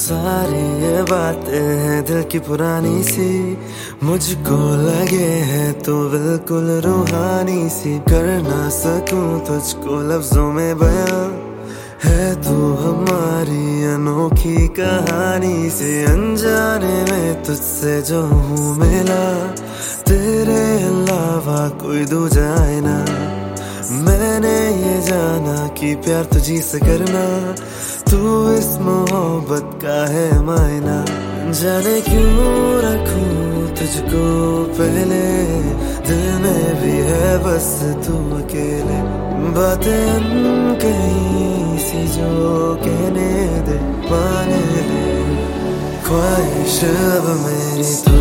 सारी ये बातें हैं दिल की पुरानी सी, मुझको लगे हैं तो बिल्कुल रूहानी सी। कर ना सकूं तुझको लफ्जों में बयां, है तू हमारी अनोखी कहानी से। अनजाने में तुझसे जो हूँ मिला, तेरे अलावा कोई दूजा है ना। मैंने ये जाना कि प्यार तुझी से करना, तू इस मोहब्बत का है मायना। जाने क्यों रखूं तुझको पहले, दिल में भी है बस तू अकेले। बातें कहीं सी जो कहने दे माने ले, ख्वाहिश अब मेरी तू।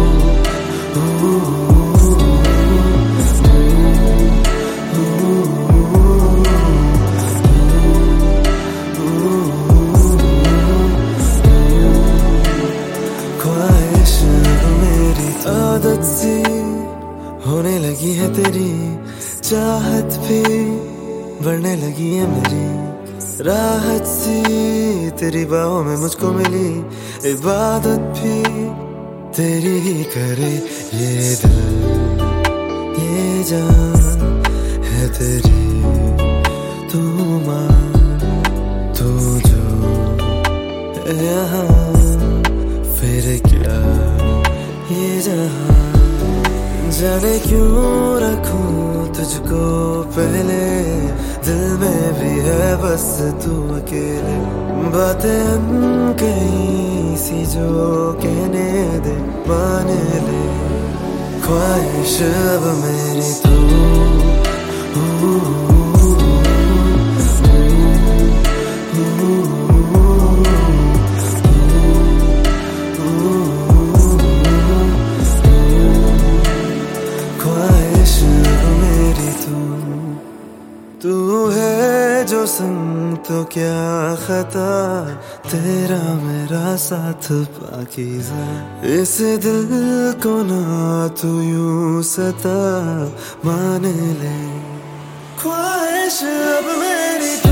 आदत सी होने लगी है तेरी, चाहत भी बढ़ने लगी है मेरी। राहत सी तेरी बाहों में मुझको मिली, इबादत भी तेरी ही करे ये दिल ये जान है तेरी। तू मान तू जो है यहाँ, फिर क्या ये जहां। जाने क्यों रखूं तुझको पहले, दिल में भी है बस तू अकेले। बातें कहीं सी जो कहने दे माने ले, ख्वाहिश अब मेरी तू। तू है जो संग तो क्या खता, तेरा मेरा साथ पाकीज़ा। इस दिल को ना तू यूं सता, मान ले ख्वाहिश अब मेरी।